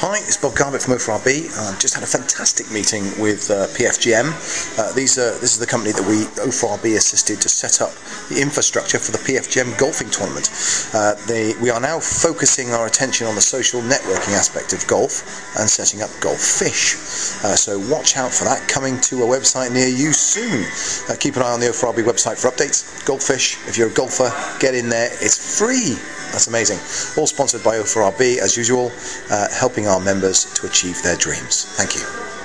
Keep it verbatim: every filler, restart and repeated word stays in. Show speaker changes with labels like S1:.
S1: Hi, it's Bob Garbett from O four R B. I've just had a fantastic meeting with uh, P F G M. Uh, these are, this is the company that we, O four R B, assisted to set up the infrastructure for the P F G M golfing tournament. Uh, they, we are now focusing our attention on the social networking aspect of golf and setting up GolfFish. Uh, so watch out for that coming to a website near you soon. Uh, keep an eye on the O four R B website for updates. GolfFish, if you're a golfer, get in there. It's free. That's amazing. All sponsored by O four R B, as usual, uh, helping our members to achieve their dreams. Thank you.